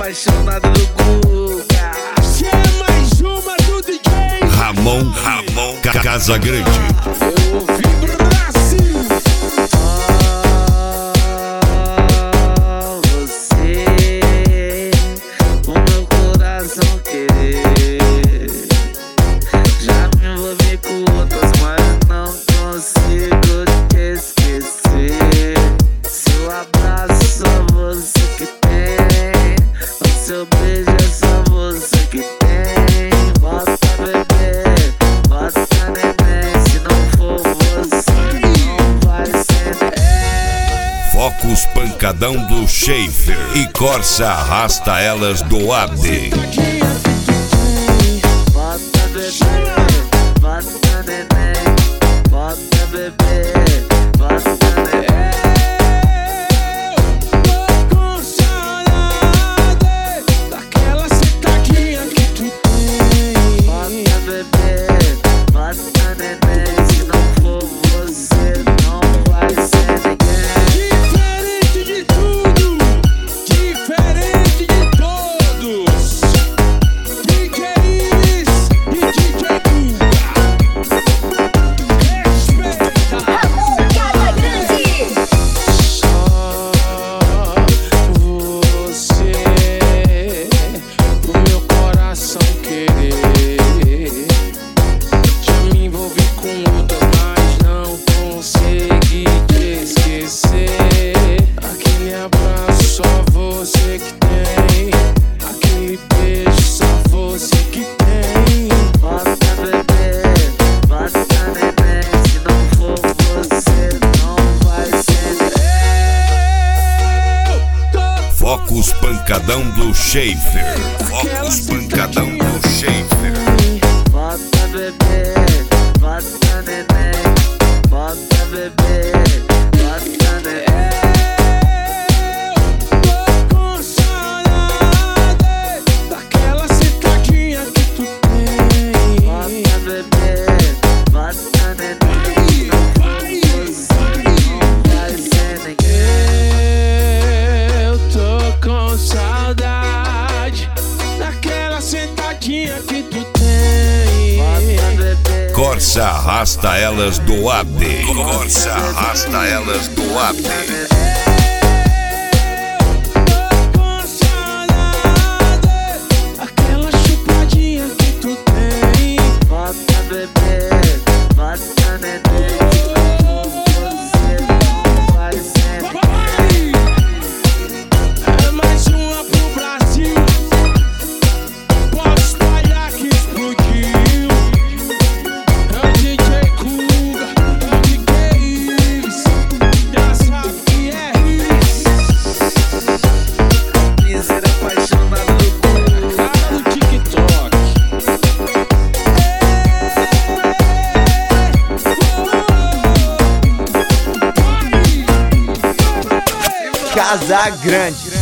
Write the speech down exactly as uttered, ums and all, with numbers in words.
apaixonado do Guga. Você é mais uma do D J Ramon, Ramon Casagrande. Eu ouvi Brasil. Oh, você, o meu coração querer. Já me envolvi com outras, mas não consigo te esquecer. Seu abraço só você que tem, o seu beijo é só você que tem. Bota bebê, bota neném, se não for você não vai ser. Focus pancadão do Schaefer e Corsa arrasta elas do A D. Bota bebê, bota neném, bota bebê, bota neném. Eu tô com saudade daquela sentadinha que tu tem. Bota bebê, bota neném, se não for você não vai ser ninguém. Diferente de tudo, diferente de todos. D J Iris e D J Guga. Respeita. Ramon Casagrande. Só você pro meu coração querer. Já me envolvi com outras, mas não consegui te esquecer. Aquele abraço só você que tem, aquele beijo só você que tem. Bota bebê, bota neném, se não for você não vai ser ninguém. Eu tô Focus pancadão do Schaefer. Focus pancadão do Schaefer. Bota bebê, bota neném, bota bebê, bota neném. Eu tô com saudade daquela sentadinha que tu tem. Bota bebê, bota neném, se não for você não vai ser ninguém. Eu tô com saudade daquela sentadinha que tu tem. Bota bebê, Corsa arrasta elas do A D. Corsa arrasta elas do A D. Tô com saudade daquela chupadinha que tu tem. bota bebê, bota neném, se não for você não vai ser ninguém. É mais uma pro Brasil. Pode espalhar que explodiu. É o D J Guga, é o D J Iris. Já sabe que é isso. Miséria apaixonado do Guga. Cara do TikTok. Casagrande.